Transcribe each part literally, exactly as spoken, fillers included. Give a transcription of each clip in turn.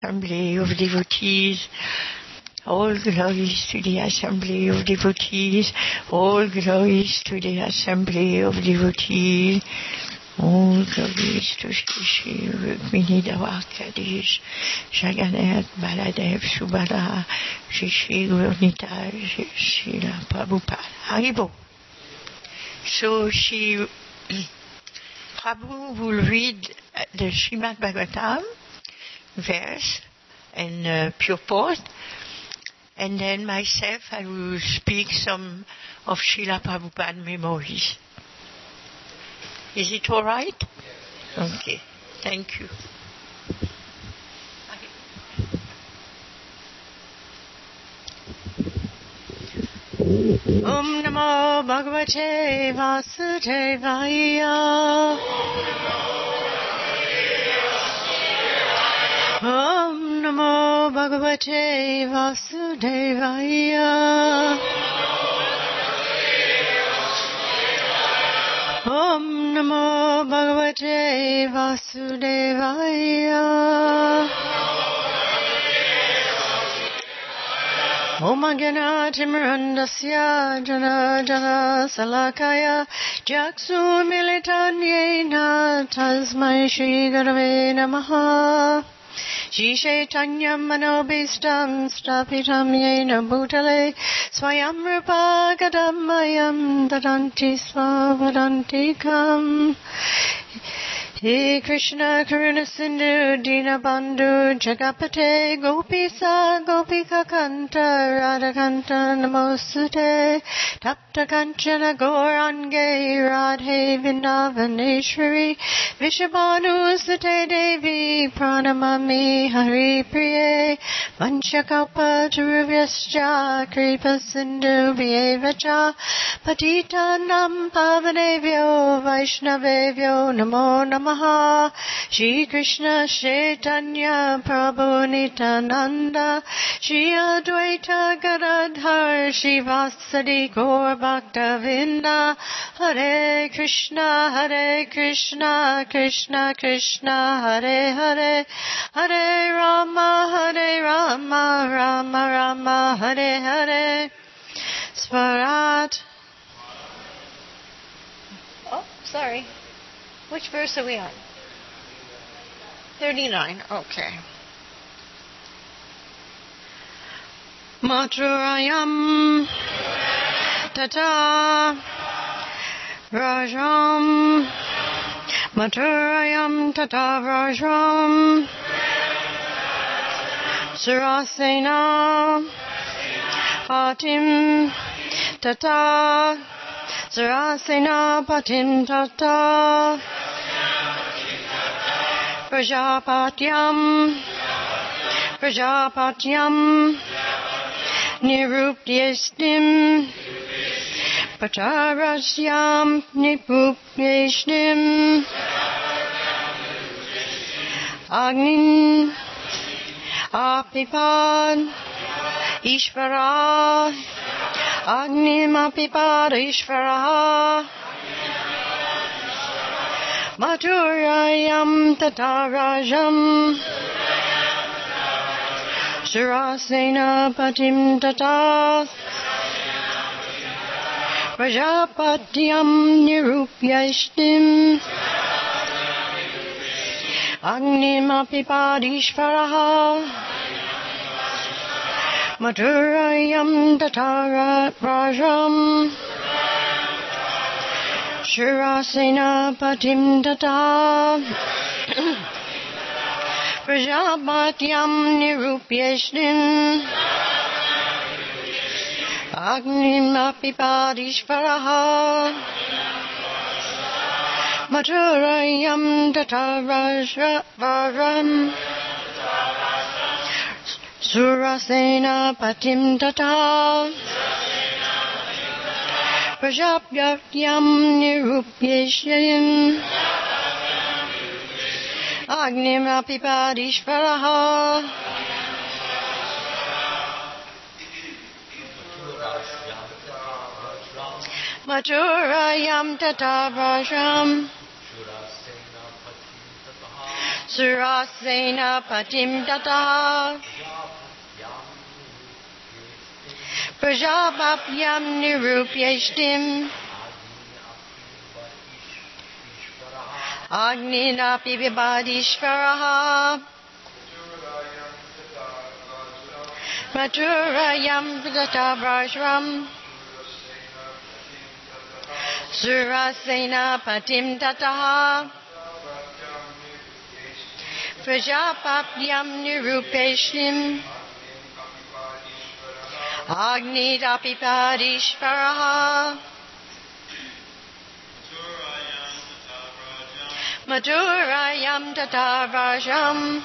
Assembly of Devotees. All glories to the Assembly of Devotees. All glories to the Assembly of Devotees. All glories to Shri Rukmini Dwarkadish, Jagannath Baladev Subhadra, Shri Shri Gurnita, Shri Prabhupada. Haribo. So she, Prabhu will read the Srimad Bhagavatam verse and uh, purport, and then myself I will speak some of Srila Prabhupada memories. Is it all right? Yes. Okay, thank you. Om Namo Bhagavate Vasudevaya. Om Namo Bhagavate Vasudevaya. Om Namo Bhagavate Vasudevaya. Om Agana Timrandasya Jana Jana Salakaya Jaksu Militanyena Tasmai Shri Gurave Namaha. Shri Chaitanya Manobhistam Stapitam Yena Bhutale Swayam Rupa Gadamayam Dadanti Svavadantikam. He Krishna Karuna Sindhu Dina Bandhu Jagapate Gopisa Gopika Kanta Radha Kanta Namosute Tapta Kanchana Gaurange Radhe Vindavaneshwari Vishabhanu Sute Devi Pranamami Hari Priye Vanchakalpa Taruvyascha Kripa Sindhu Vyevacha Patita Nam Pavanevyo Vaishnavevyo Namo Namah. Shri Krishna Chaitanya Prabhu Nityananda Shri Advaita Gadadhar Shivasadi Gaur Bhaktavinda Hare Krishna Hare Krishna Krishna Krishna Hare Hare Hare Rama Hare Rama Rama Rama Hare Hare. Swarat. Oh, sorry. Which verse are we on? thirty-nine. Okay. Maturayam tata rajam Maturayam tata rajam Surasena patim tata Surasena patim tata Prajapatyam Prajapatyam Nirupyestim Pacharasyam Nipupyestim Agnin Apipad Ishvara Agnim Apipad Ishvara Maturayam tatarajam Surasena patim tata Prajapatyam nirupyashtim Agnim apipadishvaraha Maturayam tatarajam Shurasena patim tata Prajapatyam nirupyeshtim Agnim apipadishvaraha Maturayam tata varam Surasena patim tata Prajapatyam nirupyeshtim Agnim apipadishvaraha Maturayam tata vajam Surasena patim tataha Prajapapyam nirupyeshtim Agninapi vibhadishvaraha Maturayam tatavrajram Surasena patim tataha Prajapapyam nirupeshnim Agnidapi padishvaraha Madhurayam tatavrajam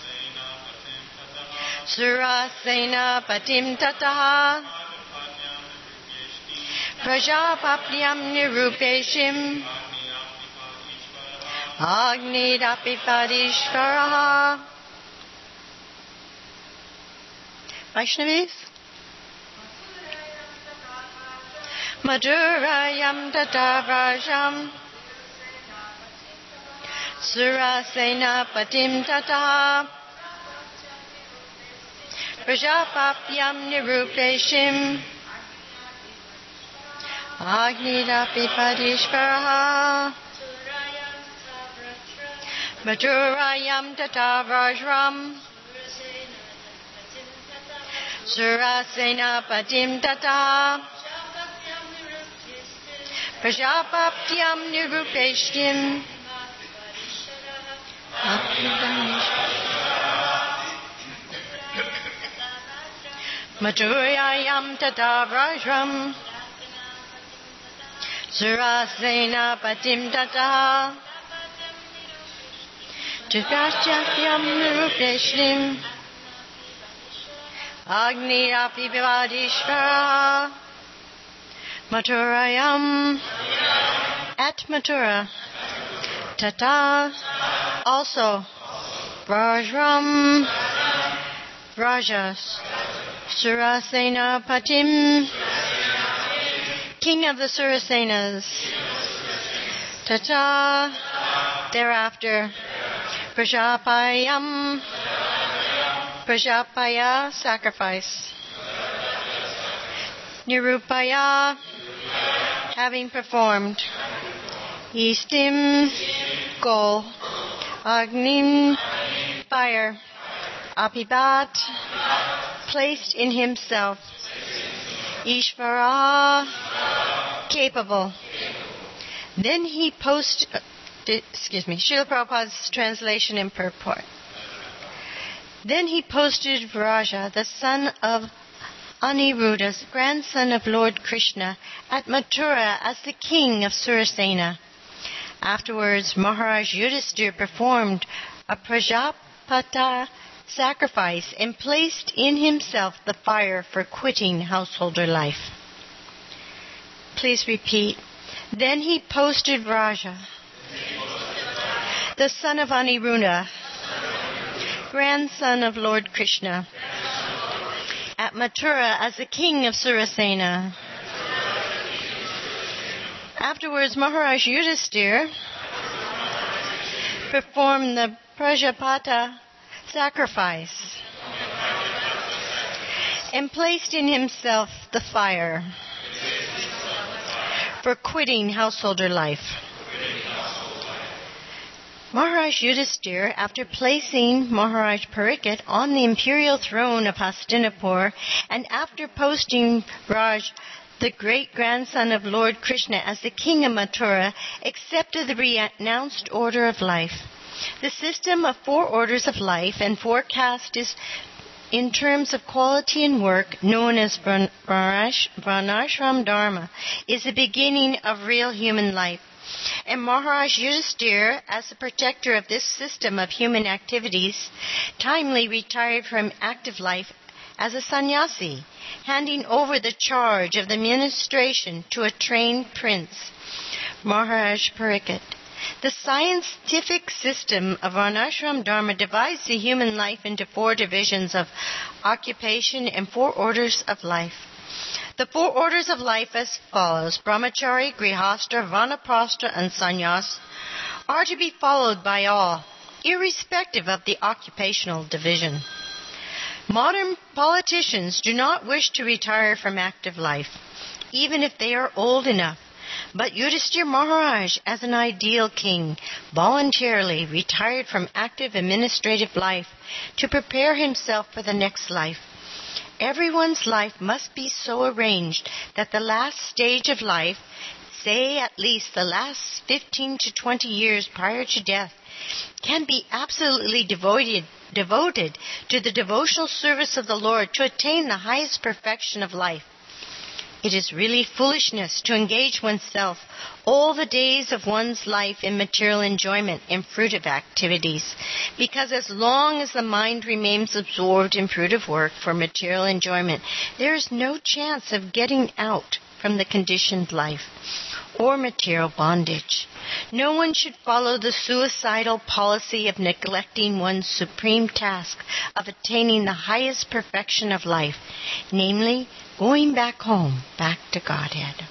Surasena patim tataha Prajapapyam nirupeshim Agnidapi padishvaraha. Vaishnavis? Madhurayam tatavrajam Surasena patim tataha Prajapapyam nirupeshim Agnidapi padishvaraha. Madhurayam tatavrajram Surasena patim tataha Prajapapyam nirupeshtim Madhurayam tatavrajram Surasena patim tataha Prajapapyam nirupeshtim Agnidapi padishvaraha. Mathurayam. At Mathura. Tata. Also. Vrajram. Vrajas. Surasena patim. King of the Surasenas. Tata. Thereafter. Prajapayam. Prajapaya, sacrifice. Nirupaya, having performed. Ishtim, goal. Agnim, fire. Apibat, placed in himself. Ishvara, capable. Then he post, uh, excuse me, Srila Prabhupada's translation and purport. Then he posted Vraja, the son of Aniruddha, grandson of Lord Krishna, at Mathura as the king of Surasena. Afterwards, Maharaj Yudhisthira performed a Prajapata sacrifice and placed in himself the fire for quitting householder life. Please repeat. Then he posted Vraja, the son of Aniruddha, grandson of Lord Krishna, at Mathura as the king of Surasena. Afterwards, Maharaj Yudhisthira performed the Prajapata sacrifice and placed in himself the fire for quitting householder life. Maharaj Yudhisthira, after placing Maharaj Parikshit on the imperial throne of Hastinapur, and after posting Raj, the great-grandson of Lord Krishna, as the king of Mathura, accepted the renounced order of life. The system of four orders of life and four castes in terms of quality and work, known as Varnashram Dharma, is the beginning of real human life. And Maharaj Yudhisthira, as the protector of this system of human activities, timely retired from active life as a sannyasi, handing over the charge of the administration to a trained prince, Maharaj Parikshit. The scientific system of Varnashram Dharma divides the human life into four divisions of occupation and four orders of life. The four orders of life as follows: Brahmachari, Grihastha, Vanaprastha, and Sannyas are to be followed by all. irrespective of the occupational division. Modern politicians do not wish to retire from active life, even if they are old enough. But Yudhishthira Maharaj, as an ideal king, voluntarily retired from active administrative life to prepare himself for the next life. Everyone's life must be so arranged that the last stage of life, say at least the last fifteen to twenty years prior to death, can be absolutely devoted, devoted to the devotional service of the Lord to attain the highest perfection of life. It is really foolishness to engage oneself all the days of one's life in material enjoyment and fruitive activities, because as long as the mind remains absorbed in fruitive work for material enjoyment, there is no chance of getting out from the conditioned life or material bondage. No one should follow the suicidal policy of neglecting one's supreme task of attaining the highest perfection of life, namely, going back home, back to Godhead.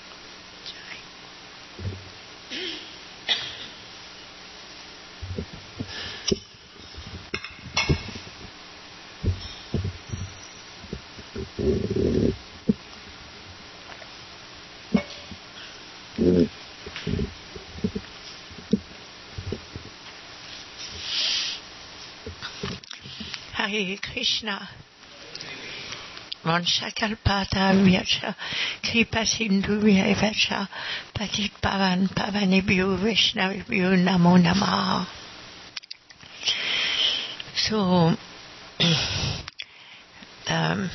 Hare Krishna. Vanchakalpata Vyacha Kripa Sindhu Vyacha Patit Pavan Pavanebhyo Vaishnavibhyo Namo Namaha. So, um,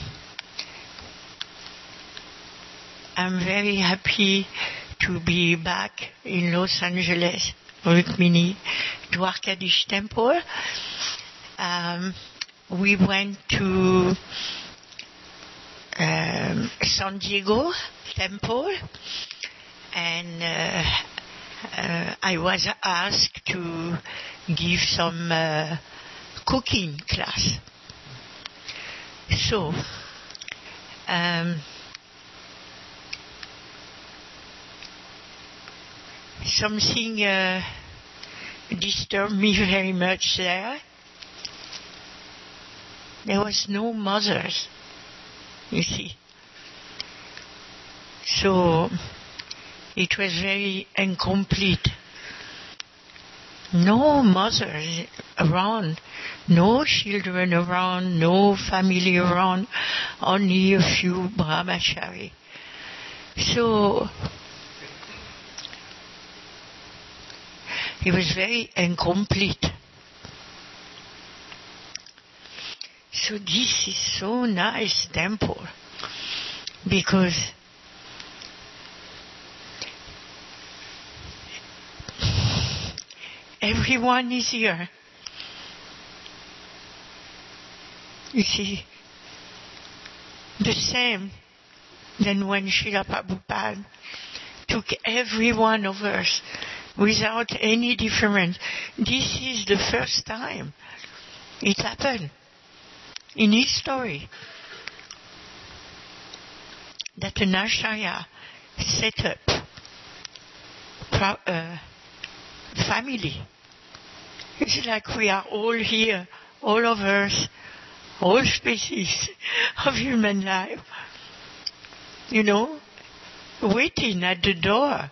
I'm very happy to be back in Los Angeles, Rukmini, Dwarkadish Temple. Um, we went to um, San Diego Temple, and uh, uh, I was asked to give some uh, cooking class. So, um, something uh, disturbed me very much there. There was no mothers, you see. So it was very incomplete. No mothers around, no children around, no family around, only a few brahmachari. So it was very incomplete. So this is so nice temple, because everyone is here. You see, the same than when Srila Prabhupada took every one of us without any difference. This is the first time it happened in history that an Acharya set up pro- uh, family. It's like we are all here, all of us, all species of human life, you know, waiting at the door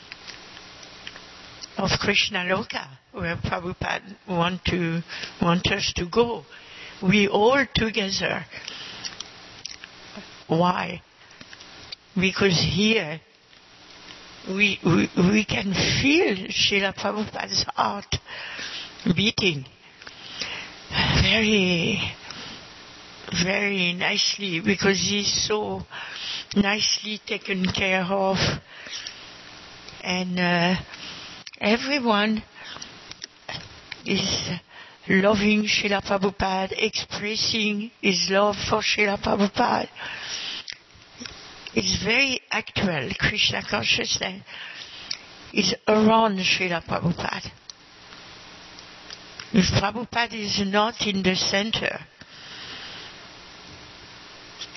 of Krishna Loka, where Prabhupada want to want us to go. We all together. Why? Because here we, we, we can feel Srila Prabhupada's heart beating very, very nicely, because he's so nicely taken care of. And uh, everyone is loving Srila Prabhupada, expressing his love for Srila Prabhupada. It's very actual. Krishna consciousness is around Srila Prabhupada. If Prabhupada is not in the center,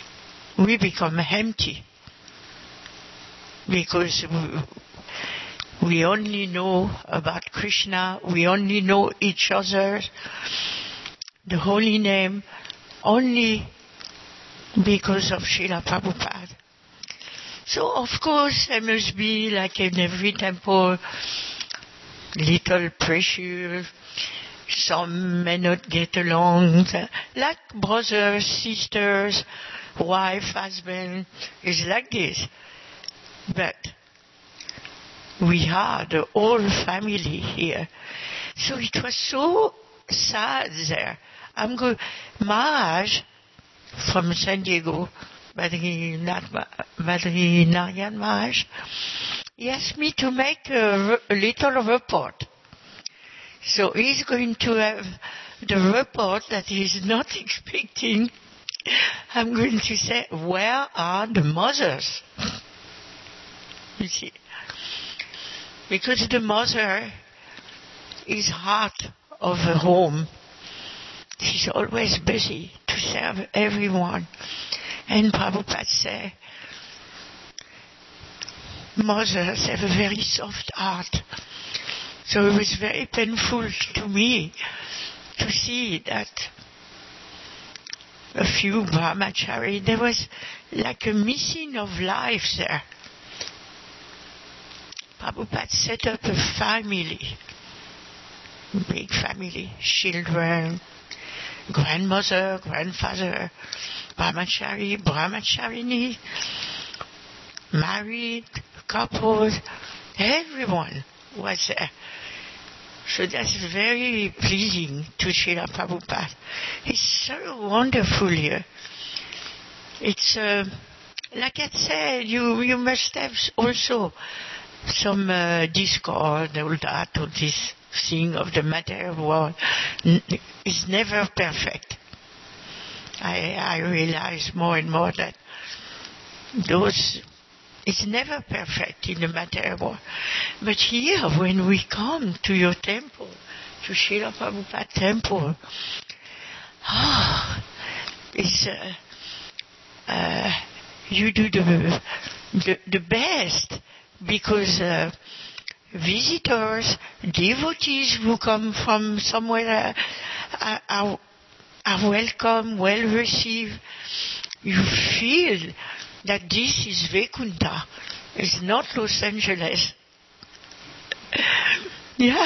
we become empty, because We only know about Krishna. We only know each other, the holy name, only because of Srila Prabhupada. So, of course, there must be, like in every temple, little pressure. Some may not get along. Like brothers, sisters, wife, husband, is like this. But we are the whole family here. So it was so sad there. I'm going, Maharaj from San Diego, Badri Narayan Maharaj, he asked me to make a, a little report. So he's going to have the report that he's not expecting. I'm going to say, where are the mothers? You see. Because the mother is heart of a home. She's always busy to serve everyone. And Prabhupada said, mothers have a very soft heart. So it was very painful to me to see that a few brahmachari, there was like a missing of life there. Prabhupada set up a family, big family, children, grandmother, grandfather, brahmachari, brahmacharini, married, couples, everyone was there. So that's very pleasing to Srila Prabhupada. It's so wonderful here. It's, uh, like I said, you, you must have also some uh, discord, all that, all this thing of the material world n- is never perfect. I, I realize more and more that those, it's never perfect in the material world. But here, when we come to your temple, to Srila Prabhupada temple, ah, it's, uh, uh, you do the, the, the best. Because uh, visitors, devotees who come from somewhere uh, are, are welcome, well received. You feel that this is Vaikuntha, it's not Los Angeles. Yeah.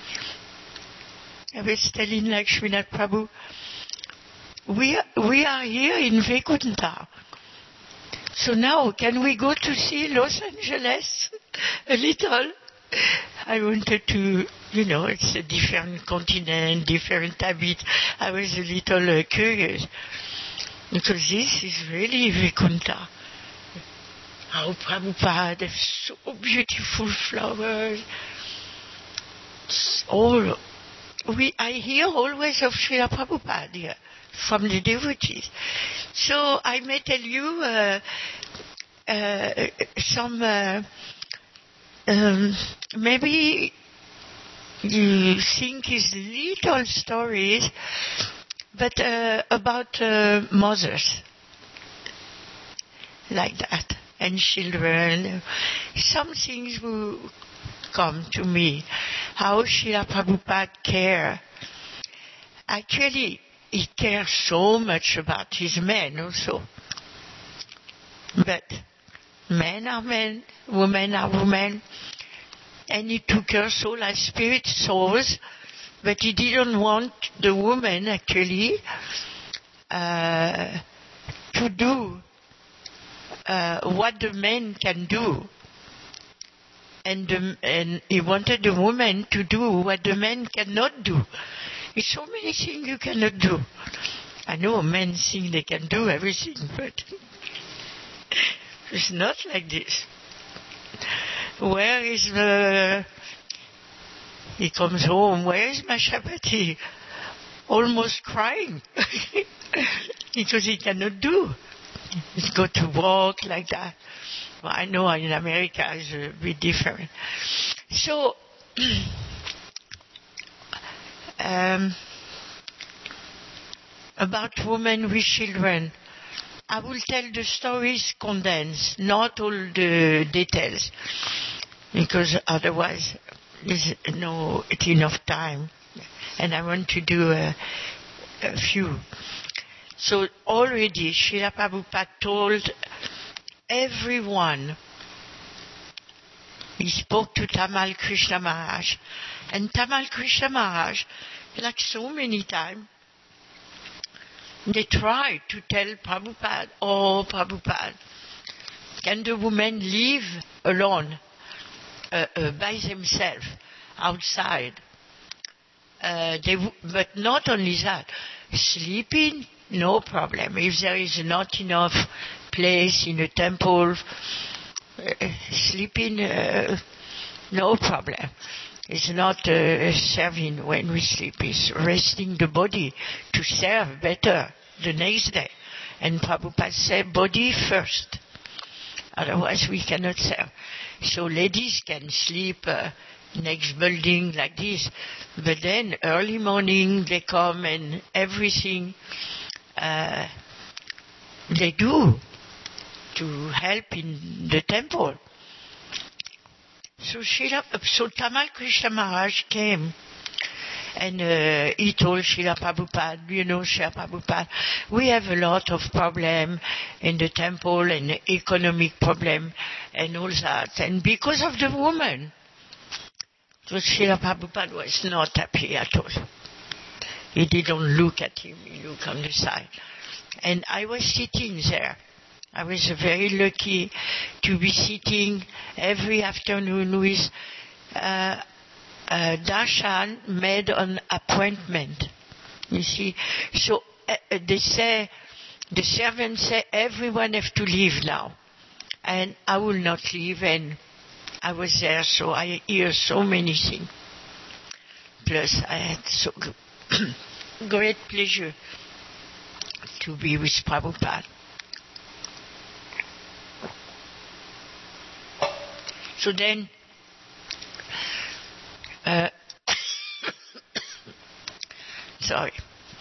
I was telling Lakshminath Prabhu, we are, we are here in Vaikuntha. So now, can we go to see Los Angeles a little? I wanted to, you know, it's a different continent, different habit. I was a little uh, curious. Because this is really Vaikuntha. How Prabhupada has so beautiful flowers. It's all, we, I hear always of Srila Prabhupada here, from the devotees. So I may tell you uh, uh, some, uh, um, maybe you think is little stories, but uh, about uh, mothers, like that, and children. Some things will come to me, how Srila Prabhupada care. Actually, he cares so much about his men also. But men are men, women are women, and he took her soul as spirit souls, but he didn't want the woman actually uh, to do uh, what the men can do. And, the, and he wanted the woman to do what the men cannot do. There's so many things you cannot do. I know men think they can do everything, but it's not like this. Where is the... He comes home, where is my Shabati? Almost crying. Because he cannot do. He's go to walk like that. Well, I know in America it's a bit different. So... Um, about women with children, I will tell the stories condensed, not all the details. because otherwise there's no enough time, and I want to do a, a few. So already Srila Prabhupada told everyone. He spoke to Tamal Krishna Maharaj, and Tamal Krishna Maharaj, like so many times, they tried to tell Prabhupada, oh Prabhupada, can the women live alone, uh, uh, by themselves, outside? Uh, they w- but not only that, sleeping, no problem. If there is not enough place in a temple, uh, sleeping, uh, no problem. It's not uh, serving when we sleep, it's resting the body to serve better the next day. And Prabhupada said, body first. Otherwise we cannot serve. So ladies can sleep uh, next building like this, but then early morning they come and everything uh, they do to help in the temple. So, Srila, so Tamal Krishna Maharaj came and uh, he told Srila Prabhupada, you know, Srila Prabhupada, we have a lot of problem in the temple and economic problem and all that. And because of the woman, so Srila Prabhupada was not happy at all. He didn't look at him, he looked on the side. And I was sitting there. I was very lucky to be sitting every afternoon with uh, uh, Darshan made an appointment. You see, so uh, they say, the servants say, everyone have to leave now, and I will not leave. And I was there, so I hear so many things. Plus, I had so great pleasure to be with Prabhupada. So then, uh, sorry.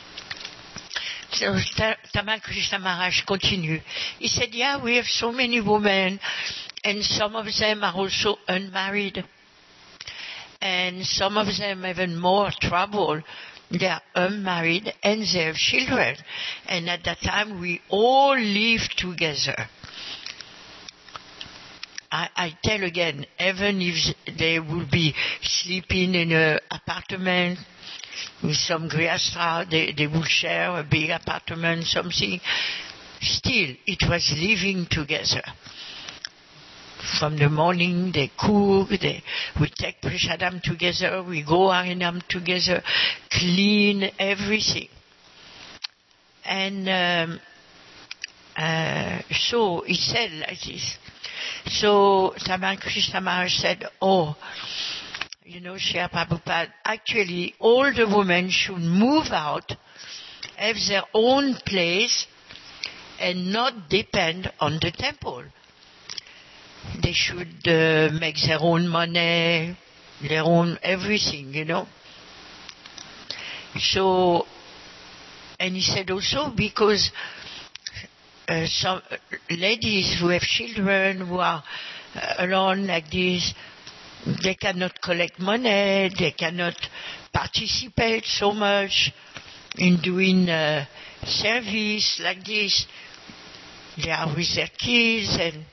So Tamal Krishna Maharaj continued. He said, yeah, we have so many women, and some of them are also unmarried. And some of them have even more trouble. They are unmarried and they have children. And at that time, we all live together. I, I tell again, even if they will be sleeping in an apartment with some grihastha, they, they will share a big apartment, something. Still, it was living together. From the morning, they cook, they, we take prasadam together, we go harinam together, clean everything. And um, uh, so he said like this. So Tamal Krishna Maharaj said, oh, you know, Srila Prabhupada, actually all the women should move out, have their own place, and not depend on the temple. They should uh, make their own money, their own everything, you know. So, and he said also because Uh, some ladies who have children who are uh, alone like this, they cannot collect money, they cannot participate so much in doing uh, service like this. They are with their kids, and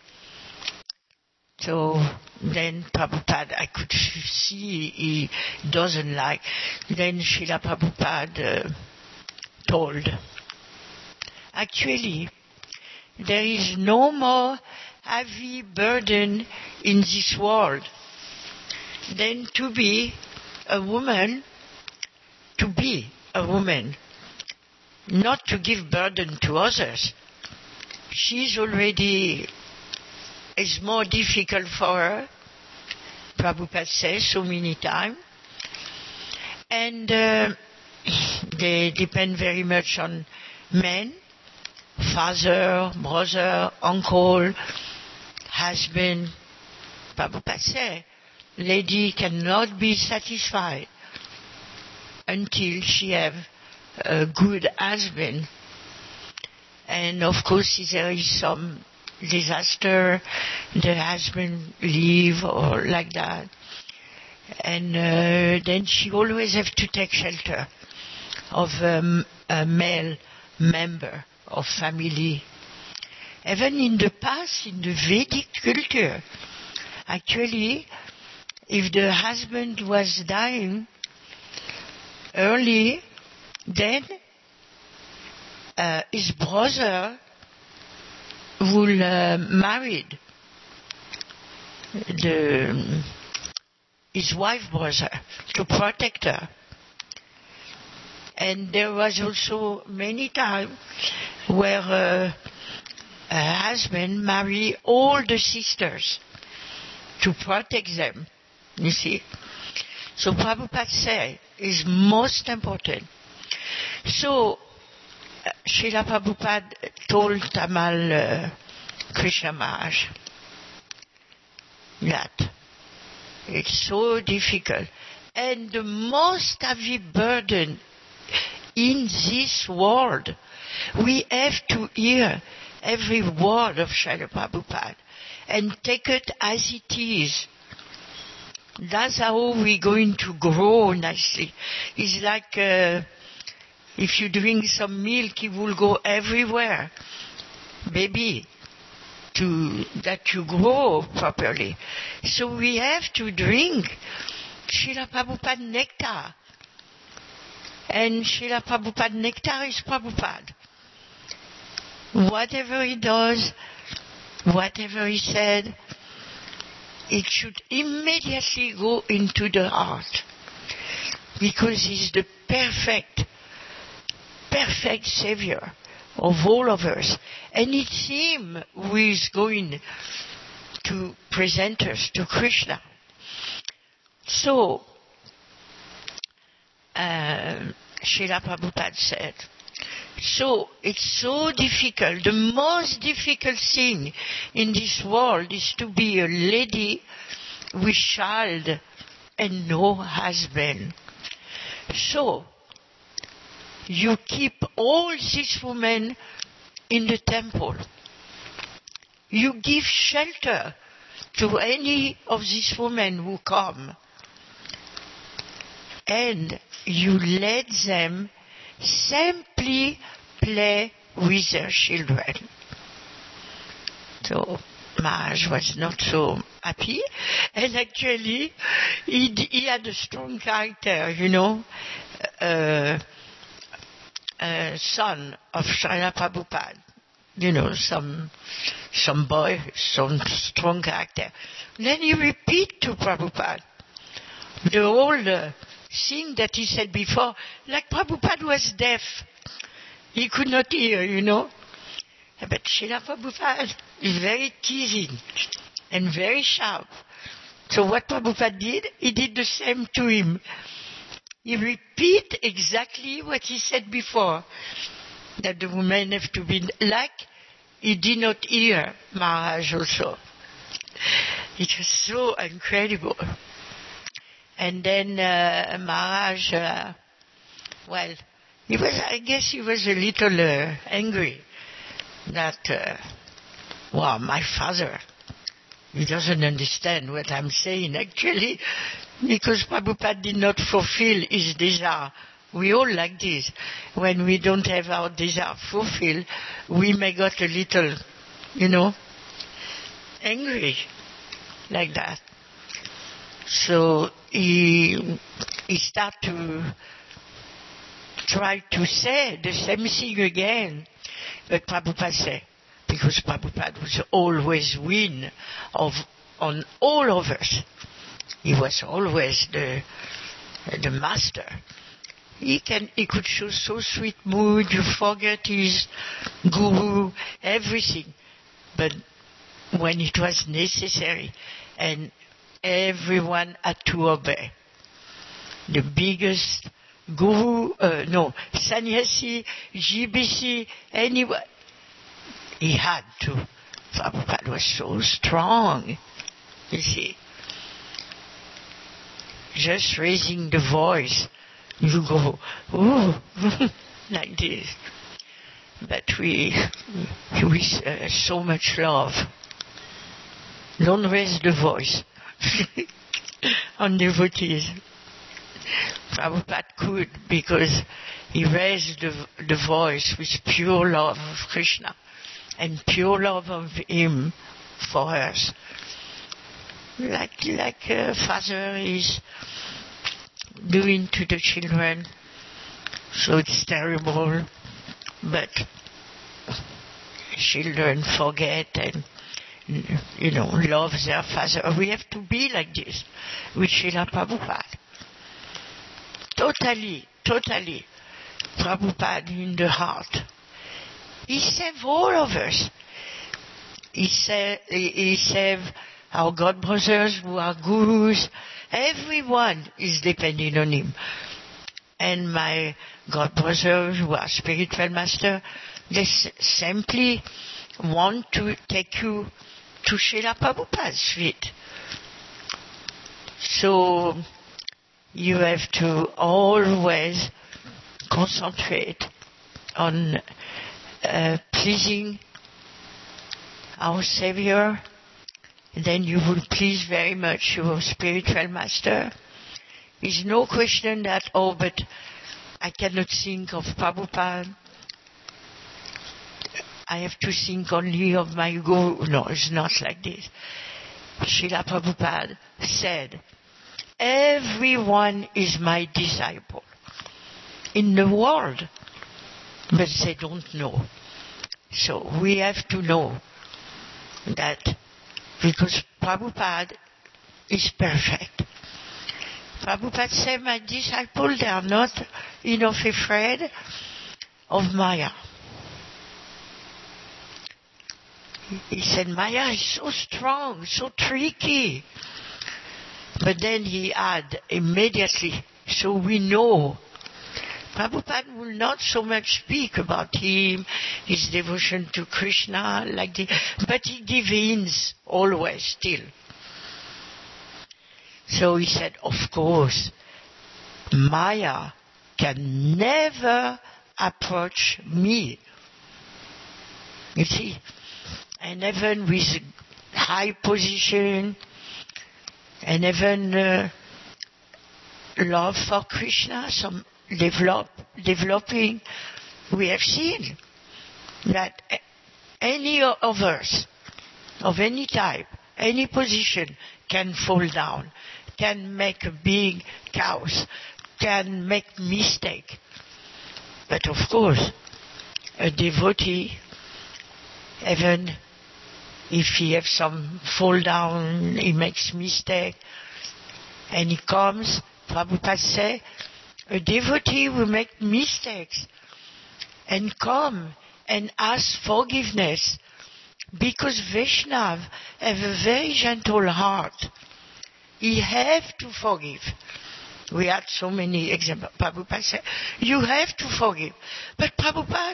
so then Prabhupada, I could see he doesn't like. Then Srila Prabhupada uh, told, actually, there is no more heavy burden in this world than to be a woman, to be a woman, not to give burden to others. She's already, it's more difficult for her, Prabhupada says so many times, and uh, they depend very much on men. Father, brother, uncle, husband. Prabhupada said, lady cannot be satisfied until she have a good husband. And of course, there is some disaster, the husband leave or like that. And uh, then she always have to take shelter of um, a male member of family. Even in the past, in the Vedic culture, actually, if the husband was dying early, then uh, his brother will uh, marry the, his wife brother to protect her. And there was also many times where uh, a husband married all the sisters to protect them, you see. So Prabhupada said is most important. So uh, Srila Prabhupada told Tamal uh, Krishna Maharaj that it's so difficult. And the most heavy burden in this world, we have to hear every word of Srila Prabhupada and take it as it is. That's how we're going to grow nicely. It's like uh, if you drink some milk, it will go everywhere, baby, to that you grow properly. So we have to drink Srila Prabhupada nectar. And Srila Prabhupada nectar is Prabhupada. Whatever he does, whatever he said, it should immediately go into the heart. Because he's the perfect, perfect Savior of all of us. And it's him who is going to present us to Krishna. So, uh, Srila Prabhupada said, so it's so difficult. The most difficult thing in this world is to be a lady with child and no husband. So you keep all these women in the temple. You give shelter to any of these women who come. And you let them simply play with their children. So Maharaj was not so happy, and actually he, he had a strong character, you know, uh, uh, son of Srila Prabhupada, you know, some some boy, some strong character. Then he repeat to Prabhupada the whole uh, thing that he said before, like Prabhupada was deaf. He could not hear, you know. But Srila Prabhupada is very teasing and very sharp. So what Prabhupada did, he did the same to him. He repeat exactly what he said before, that the women have to be like he did not hear Maharaj also. It was so incredible. And then uh, Maharaj, uh, well, he was, I guess he was a little uh, angry that, uh, wow, my father, he doesn't understand what I'm saying actually, because Prabhupada did not fulfill his desire. We all like this. When we don't have our desire fulfilled, we may get a little, you know, angry like that. So he, he started to try to say the same thing again. But Prabhupada said, because Prabhupada was always win of, on all of us. He was always the, the master. He can, he could show so sweet mood, you forget his guru, everything. But when it was necessary, and everyone had to obey. The biggest guru, uh, no, sannyasi, G B C, anyone, he had to. Prabhupada was so strong, you see. Just raising the voice, you go, ooh, like this. but we, with uh, so much love. Don't raise the voice on devotees. Prabhupada could, because he raised the, the voice with pure love of Krishna and pure love of him for us. Like, like a father is doing to the children. So it's terrible, but children forget and, you know, love their father. We have to be like this with Srila Prabhupada. Totally, totally Prabhupada in the heart. He saved all of us. He saved, he saved our God brothers who are gurus. Everyone is depending on him. And my God brothers who are spiritual master, they s- simply want to take you to Srila Prabhupada's feet. So you have to always concentrate on uh, pleasing our Savior. Then you will please very much your spiritual master. There's no question that, oh, but I cannot think of Prabhupada. I have to think only of my Guru. No, it's not like this. Srila Prabhupada said, everyone is my disciple in the world, but they don't know. So we have to know that, because Prabhupada is perfect. Prabhupada said, my disciples, they are not enough afraid of Maya. He said, Maya is so strong, so tricky. But then he added immediately, so we know. Prabhupada will not so much speak about him, his devotion to Krishna, like this, but he gives hints always still. So he said, of course, Maya can never approach me. You see? And even with high position, and even uh, love for Krishna, some develop, developing, we have seen that any of us, of any type, any position, can fall down, can make a big chaos, can make mistake. But of course, a devotee, even if he has some fall down, he makes mistake, and he comes, Prabhupada say, a devotee will make mistakes and come and ask forgiveness, because Vaishnav have a very gentle heart. He have to forgive. We had so many examples. Prabhupada said, you have to forgive. But Prabhupada,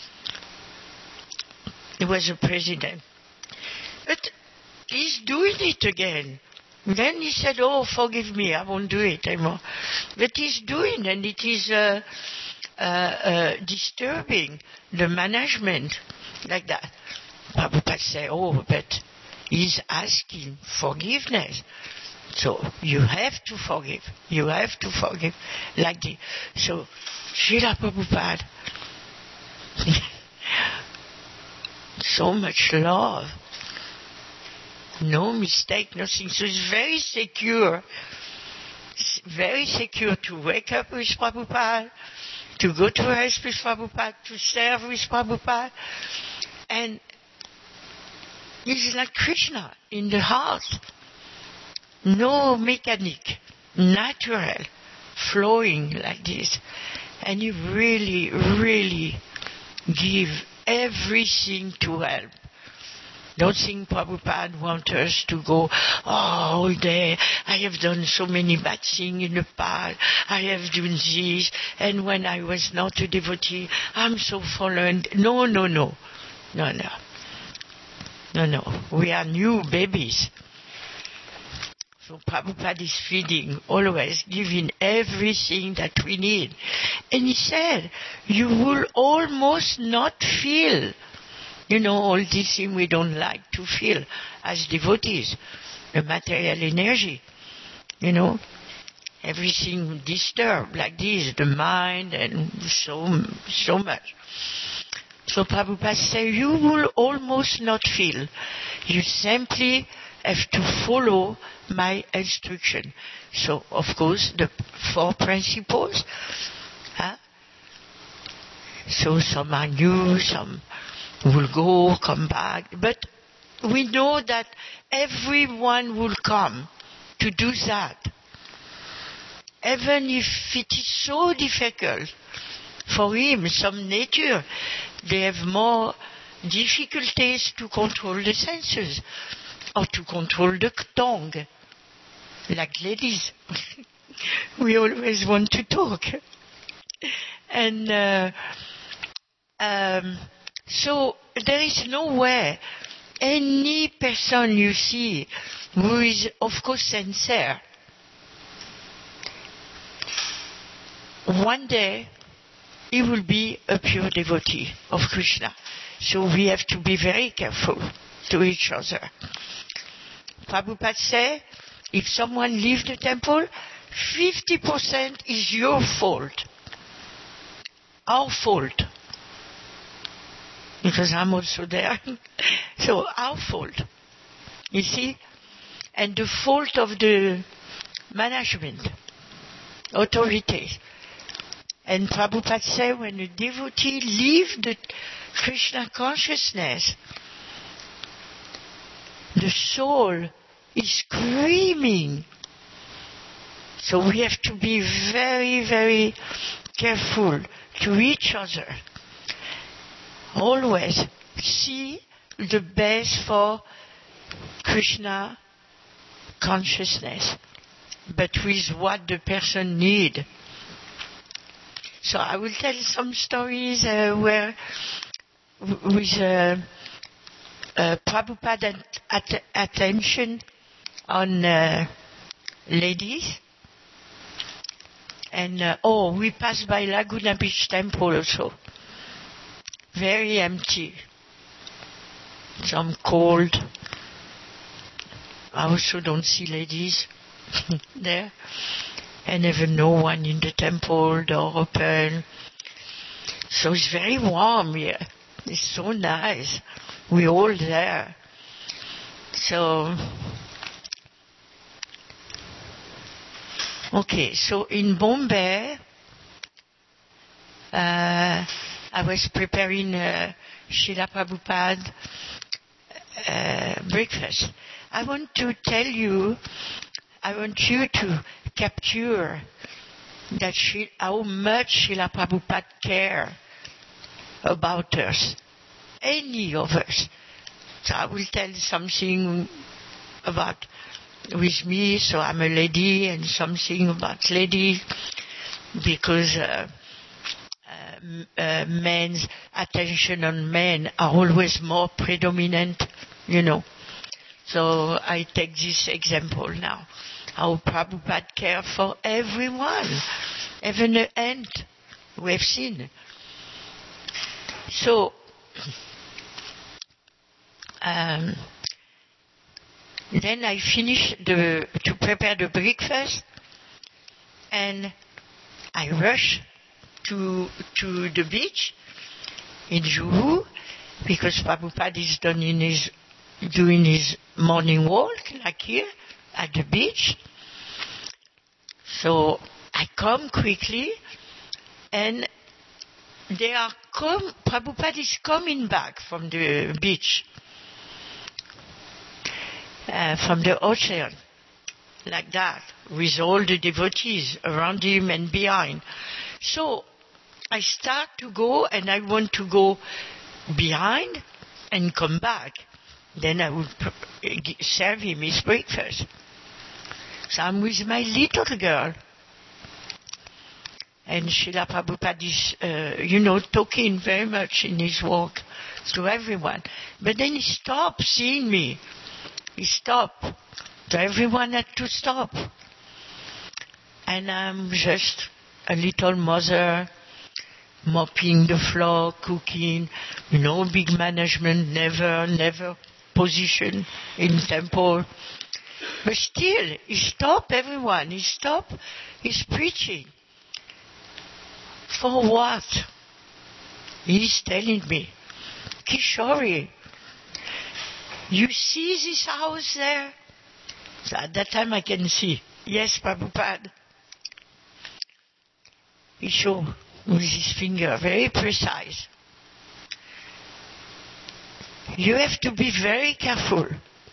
he was a president. But he's doing it again. Then he said, oh, forgive me, I won't do it anymore. But he's doing, and it is uh, uh, uh, disturbing the management like that. Prabhupada said, oh, but he's asking forgiveness. So you have to forgive. You have to forgive like this. So Srila Prabhupada, so much love. No mistake, nothing. So it's very secure. It's very secure to wake up with Prabhupada, to go to rest with Prabhupada, to serve with Prabhupada. And it's like Krishna in the heart. No mechanic, natural, flowing like this. And you really, really give everything to help. Don't think Prabhupada wants us to go, oh, all day, I have done so many bad things in the past, I have done this, and when I was not a devotee, I'm so fallen. No, no, no. No, no. No, no. We are new babies. So Prabhupada is feeding, always giving everything that we need. And he said, you will almost not feel, you know, all these things we don't like to feel as devotees, the material energy, you know, everything disturbed like this, the mind and so, so much. So Prabhupada said, you will almost not feel. You simply have to follow my instruction. So, of course, the four principles. Huh? So some are new, some will go, come back. But we know that everyone will come to do that. Even if it is so difficult for him, some nature, they have more difficulties to control the senses or to control the tongue, like ladies. We always want to talk. And uh, um, so there is no way any person you see who is, of course, sincere, one day he will be a pure devotee of Krishna. So we have to be very careful to each other. Prabhupada said, if someone leaves the temple, fifty percent is your fault. Our fault. Because I'm also there. So our fault. You see? And the fault of the management, authorities. And Prabhupada said, when a devotee leaves the Krishna consciousness, the soul is screaming. So we have to be very, very careful to each other. Always see the best for Krishna consciousness, but with what the person needs. So I will tell some stories uh, where, w- with uh, uh, Prabhupada at, at attention on uh, ladies. And, uh, oh, we passed by Laguna Beach Temple also. Very empty. Some cold. I also don't see ladies there. And even no one in the temple, door open. So it's very warm here. It's so nice. We're all there. So, okay, so in Bombay, uh, I was preparing uh, Srila Prabhupada uh, breakfast. I want to tell you, I want you to capture that she, how much Srila Prabhupada care about us, any of us. So I will tell something about with me, so I'm a lady, and something about ladies, because uh, uh, uh, men's attention on men are always more predominant, you know. So I take this example now. How Prabhupada cared for everyone, even the ant we have seen. So, um, then I finished the, to prepare the breakfast, and I rushed to to the beach in Juhu, because Prabhupada is done in his, doing his morning walk, like here, at the beach. So I come quickly, and they are come, Prabhupada is coming back from the beach, uh, from the ocean, like that, with all the devotees around him and behind. So I start to go, and I want to go behind and come back. Then I will serve him his breakfast. So I'm with my little girl. And Srila Prabhupada is, uh, you know, talking very much in his walk to everyone. But then he stopped seeing me. He stopped So everyone had to stop. And I'm just a little mother, mopping the floor, cooking, no big management, never, never position in temple. But still, he stopped everyone. He stopped his preaching. For what? He's telling me, Kishori, you see this house there? So at that time I can see. Yes, Prabhupada. He showed with his finger, very precise. You have to be very careful.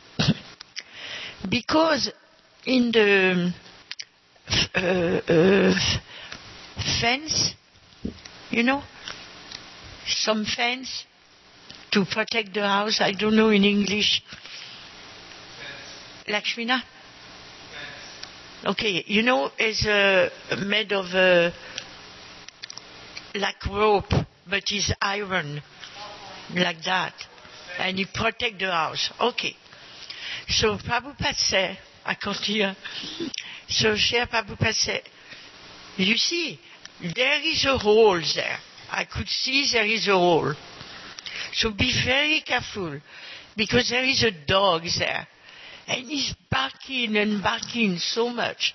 Because in the uh, uh, fence, you know, some fence to protect the house, I don't know in English. Lakshmina? Okay, you know, it's uh, made of uh, like rope, but it's iron, like that. And it protect the house. Okay. So Prabhupada said, I can't hear. So Srila Prabhupada said, you see, there is a hole there. I could see there is a hole. So be very careful, because there is a dog there. And he's barking and barking so much.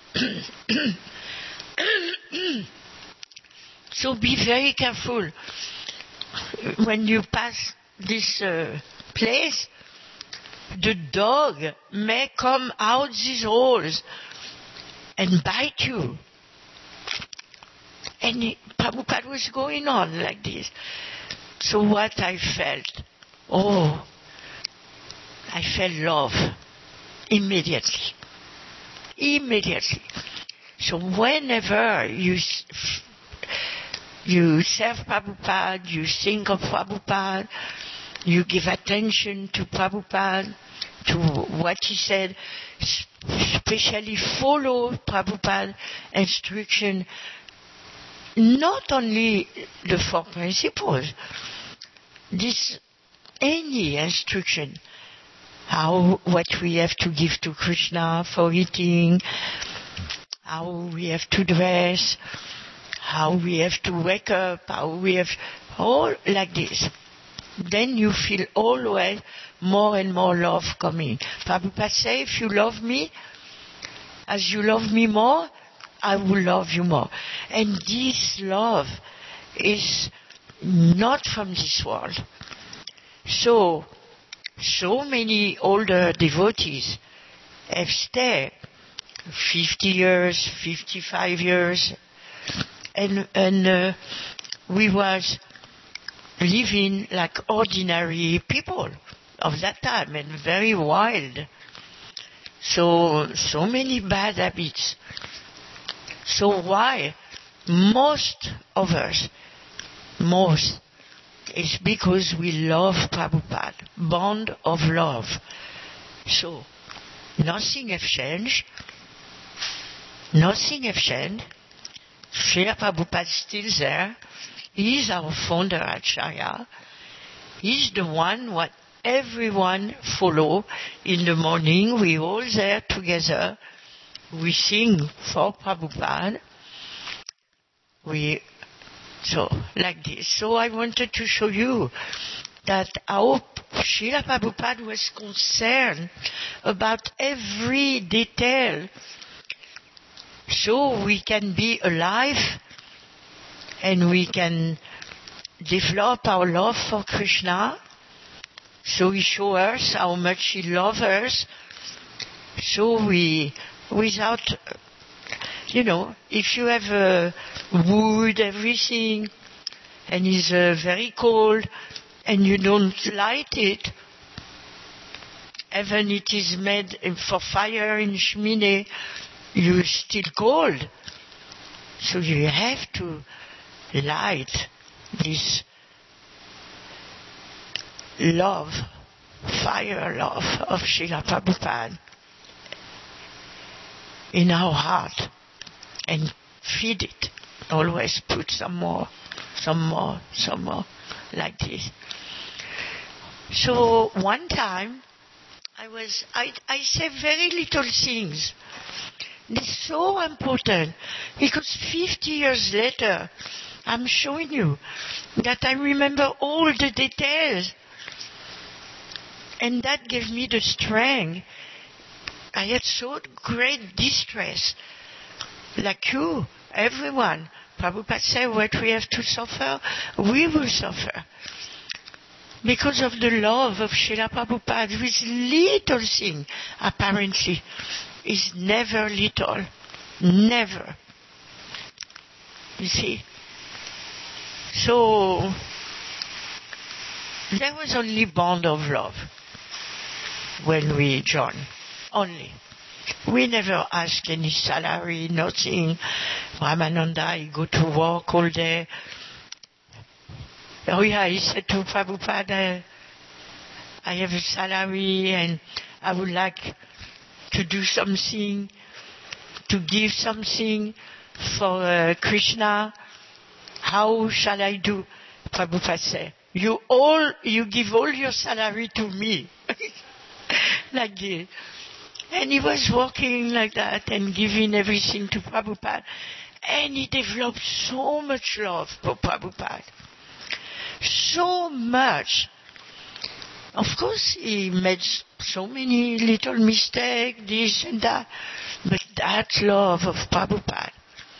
So be very careful. When you pass this uh, place, the dog may come out these holes and bite you. And it, Prabhupada was going on like this. So what I felt? Oh, I felt love immediately. Immediately. So whenever you you serve Prabhupada, you think of Prabhupada, you give attention to Prabhupada, to what he said, especially follow Prabhupada's instruction, not only the four principles, this any instruction, how, what we have to give to Krishna for eating, how we have to dress, how we have to wake up, how we have, all like this. Then you feel always more and more love coming. Prabhupada says, if you love me, as you love me more, I will love you more. And this love is not from this world. So, so many older devotees have stayed fifty years, fifty-five years, and, and uh, we was living like ordinary people of that time, and very wild. So, so many bad habits. So why? Most of us, most, is because we love Prabhupada, bond of love. So, nothing has changed. Nothing has changed. Srila Prabhupada is still there. He is our founder Acharya. He's the one what everyone follow in the morning. We all there together. We sing for Prabhupada. We, so, like this. So I wanted to show you that how Srila Prabhupada was concerned about every detail, so we can be alive and we can develop our love for Krishna. So he shows us how much he loves us. So we, without, you know, if you have uh, wood, everything, and it's uh, very cold, and you don't light it, even it is made for fire in Shmine, you're still cold. So you have to light this love, fire love of Srila Prabhupada in our heart and feed it. Always put some more, some more, some more, like this. So one time I was, I, I say very little things. It's so important because fifty years later, I'm showing you that I remember all the details. And that gave me the strength. I had so great distress. Like you, everyone. Prabhupada said, what we have to suffer, we will suffer. Because of the love of Srila Prabhupada, with little thing, apparently, is never little. Never. You see? So, there was only bond of love when we joined. Only. We never asked any salary, nothing. Brahmananda, he go to work all day. Oh yeah, he said to Prabhupada, I have a salary and I would like to do something, to give something for uh, Krishna. How shall I do? Prabhupada said, you all, you give all your salary to me. Like this. And he was working like that and giving everything to Prabhupada. And he developed so much love for Prabhupada. So much. Of course, he made so many little mistakes, this and that. But that love of Prabhupada,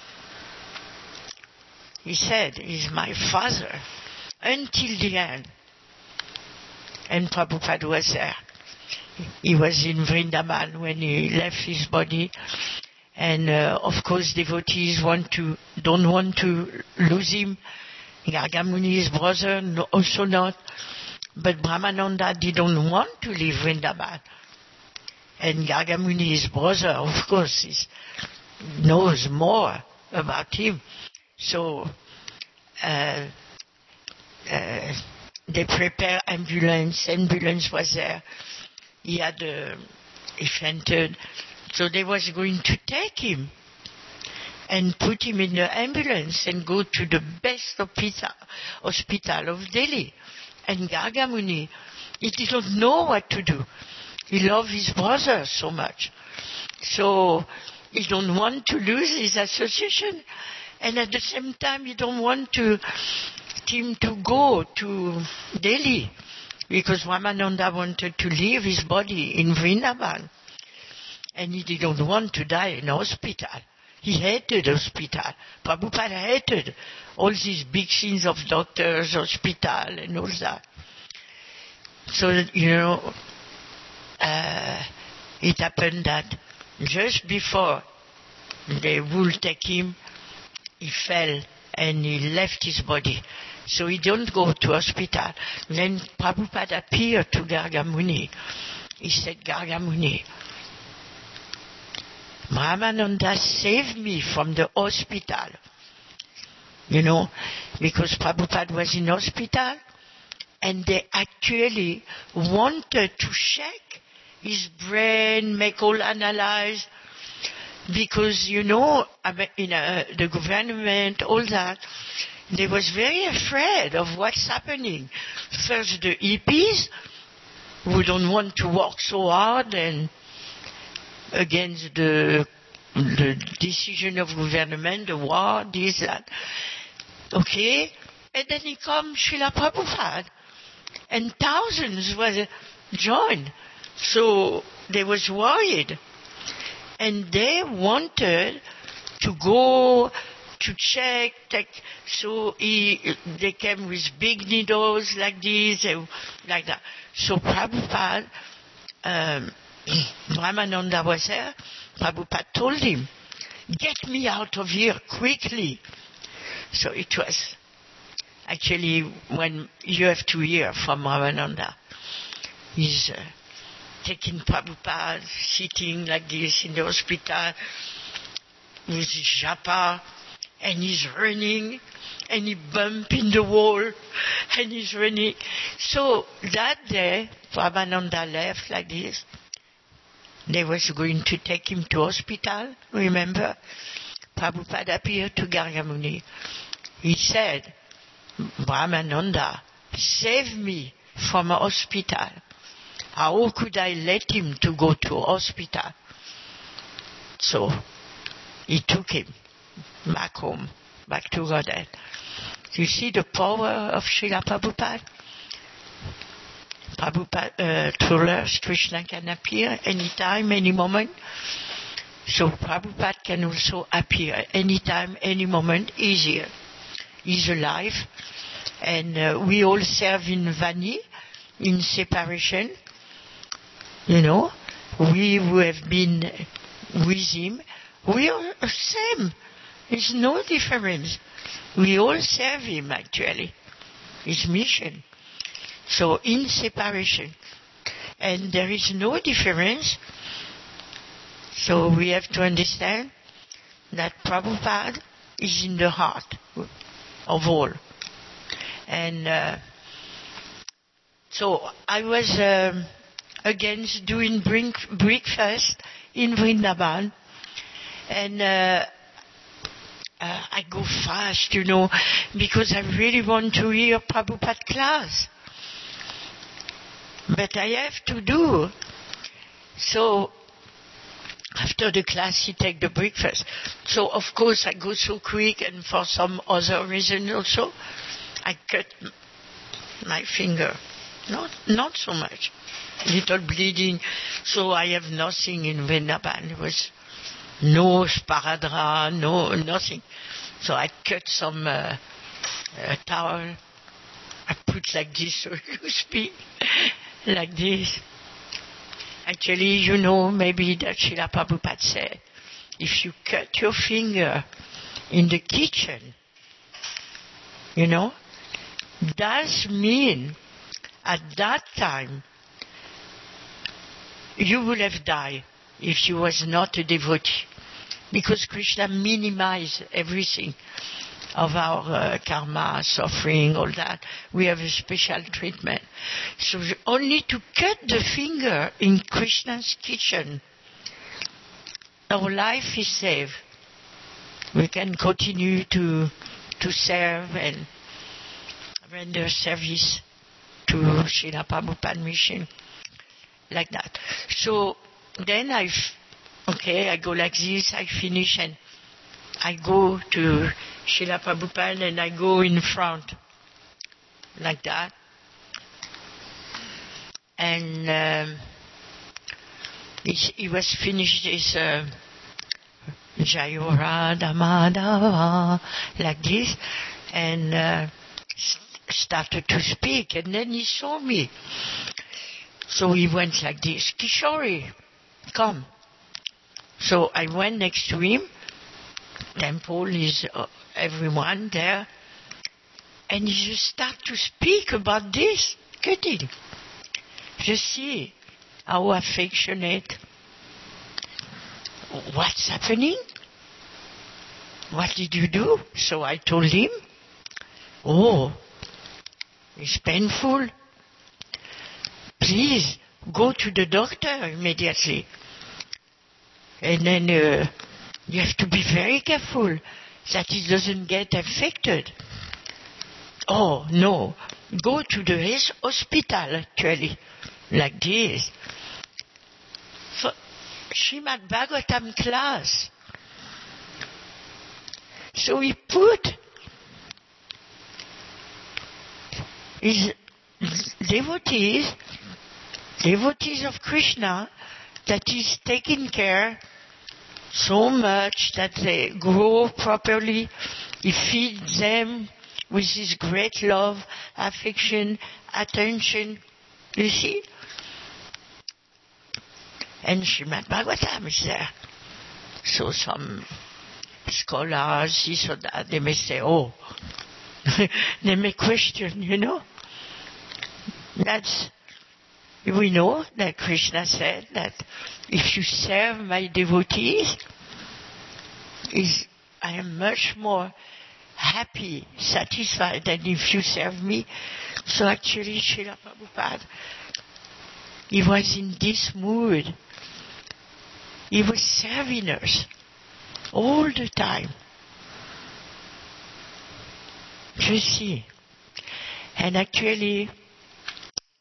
he said, is my father until the end. And Prabhupada was there. He was in Vrindavan when he left his body. And uh, of course, devotees want to, don't want to lose him. Garga Muni, his brother, no, also not. But Brahmananda didn't want to leave Vrindavan. And Garga Muni, his brother, of course, is, knows more about him. So uh, uh, they prepare ambulance. Ambulance was there. He had, uh, he fainted. So they was going to take him and put him in the ambulance and go to the best hospital, hospital of Delhi. And Garga Muni, he didn't know what to do. He loved his brother so much. So he don't want to lose his association. And at the same time, he don't want to, him to go to Delhi. Because Ramananda wanted to leave his body in Vrindavan. And he didn't want to die in hospital. He hated hospital. Prabhupada hated all these big scenes of doctors, hospital, and all that. So, you know, uh, it happened that just before they would take him, he fell and he left his body. So he don't go to hospital. Then Prabhupada appeared to Garga Muni. He said, Garga Muni, Brahmananda saved me from the hospital. You know, because Prabhupada was in hospital and they actually wanted to check his brain, make all analyze, because, you know, in uh, the government, all that, they was very afraid of what's happening. First, the hippies who don't want to work so hard and against the, the decision of government, the war, this, that. Okay? And then he comes Srila Prabhupada. And thousands was joined. So they was worried. And they wanted to go to check, take, so he, they came with big needles like this, like that. So Prabhupada, um, Brahmananda was there, Prabhupada told him, get me out of here quickly. So it was actually when you have to hear from Brahmananda. He's uh, taking Prabhupada, sitting like this in the hospital with his japa, and he's running, and he bumped in the wall, and he's running. So that day, Brahmananda left like this. They was going to take him to hospital, remember? Prabhupada appeared to Garga Muni. He said, Brahmananda, save me from a hospital. How could I let him to go to hospital? So he took him back home, back to Godhead. You see the power of Srila Prabhupada? Prabhupada, uh, true Lord, Krishna can appear anytime, any moment. So Prabhupada can also appear anytime, any moment, easier. He's alive. And uh, we all serve in Vani, in separation. You know, we who have been with him, we are the same. There's no difference. We all serve him, actually. His mission. So, in separation. And there is no difference. So, we have to understand that Prabhupada is in the heart of all. And uh, so, I was uh, against doing brink- breakfast in Vrindavan. And uh, uh, I go fast, you know, because I really want to hear Prabhupada class. But I have to do. So, after the class, he take the breakfast. So, of course, I go so quick, and for some other reason also, I cut my finger. Not, not so much. Little bleeding. So, I have nothing in Vrindavan. It was no sparadra, no, nothing. So, I cut some uh, uh, towel. I put like this, so you speak. Like this. Actually, you know, maybe that Srila Prabhupada said, if you cut your finger in the kitchen, you know, does mean at that time you would have died if you was not a devotee. Because Krishna minimized everything of our uh, karma, suffering, all that. We have a special treatment. So only to cut the finger in Krishna's kitchen, our life is saved. We can continue to to serve and render service to Srila Prabhupada mission, like that. So then I, okay, I go like this, I finish, and I go to Srila Prabhupada and I go in front, like that. And um, he, he was finished his uh, Jayora Madhava, like this, and uh, st- started to speak. And then he saw me. So he went like this, Kishori, come. So I went next to him. Temple is uh, everyone there, and he just start to speak about this cutting. Just see how affectionate. What's happening? What did you do? So I told him, oh, it's painful. Please go to the doctor immediately. And then uh, you have to be very careful that it doesn't get affected. Oh, no. Go to the hospital, actually, like this. For Srimad Bhagavatam class. So he put his devotees, devotees of Krishna, that is taking care so much that they grow properly. He feeds them with his great love, affection, attention. You see? And Srimad Bhagavatam is there. So some scholars, this or that, they may say, oh, they may question, you know. That's, we know that Krishna said that if you serve my devotees, is I am much more happy, satisfied than if you serve me. So actually, Srila Prabhupada, he was in this mood. He was serving us all the time. You see. And actually,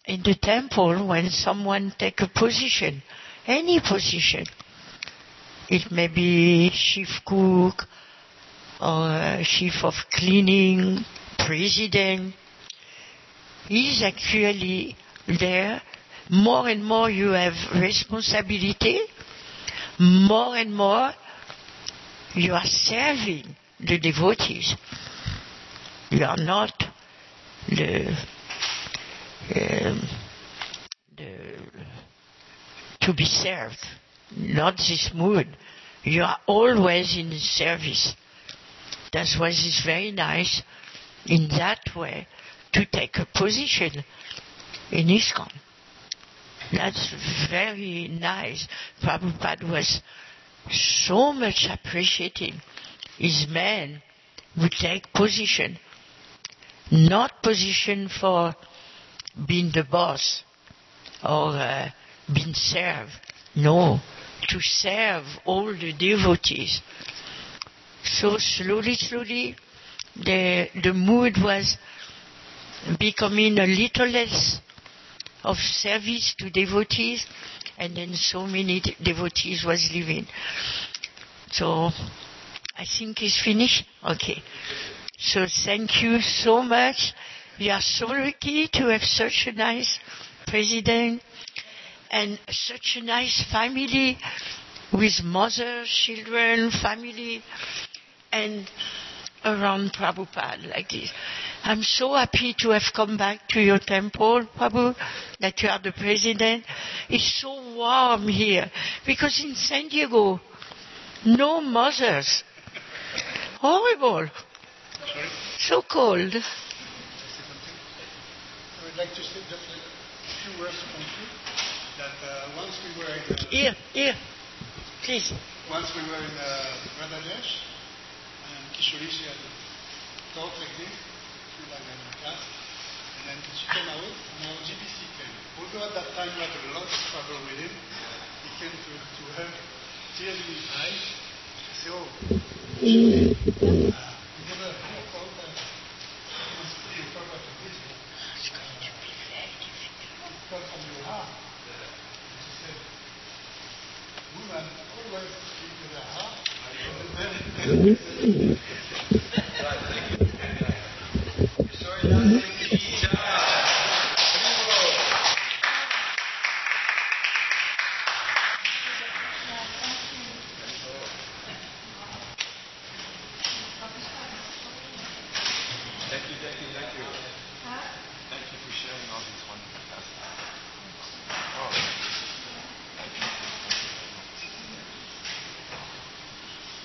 in the temple, when someone take a position, any position, it may be chief cook, or chief of cleaning, president, is actually there. More and more you have responsibility, more and more you are serving the devotees. You are not the, um, the to be served, not this mood. You are always in service. That's why it's very nice in that way to take a position in ISKCON. That's very nice. Prabhupada was so much appreciating his men who take position, not position for being the boss or uh, being served. No, to serve all the devotees. So slowly, slowly, the the mood was becoming a little less of service to devotees, and then so many de- devotees was leaving. So I think it's finished. Okay. So thank you so much. We are so lucky to have such a nice president and such a nice family with mothers, children, family, and around Prabhupada like this. I'm so happy to have come back to your temple, Prabhu, that you are the president. It's so warm here, because in San Diego, no mothers. Horrible. Sorry? So cold. I would like to say just a few words to conclude. That uh, once we were in uh, Here, here, please. once we were in uh, Bangladesh, and Kishori had a talk like this, like in a class, and then she came out, and our G B C came. Although at that time we had a lot of trouble with him, he came to, to her, tears in his eyes. She said, "Oh, Kishori, uh, we never heard about that. It must be a part of this. It's going to be very difficult. It comes from your heart." She said, "Women always speak to their heart." And then, Sorry,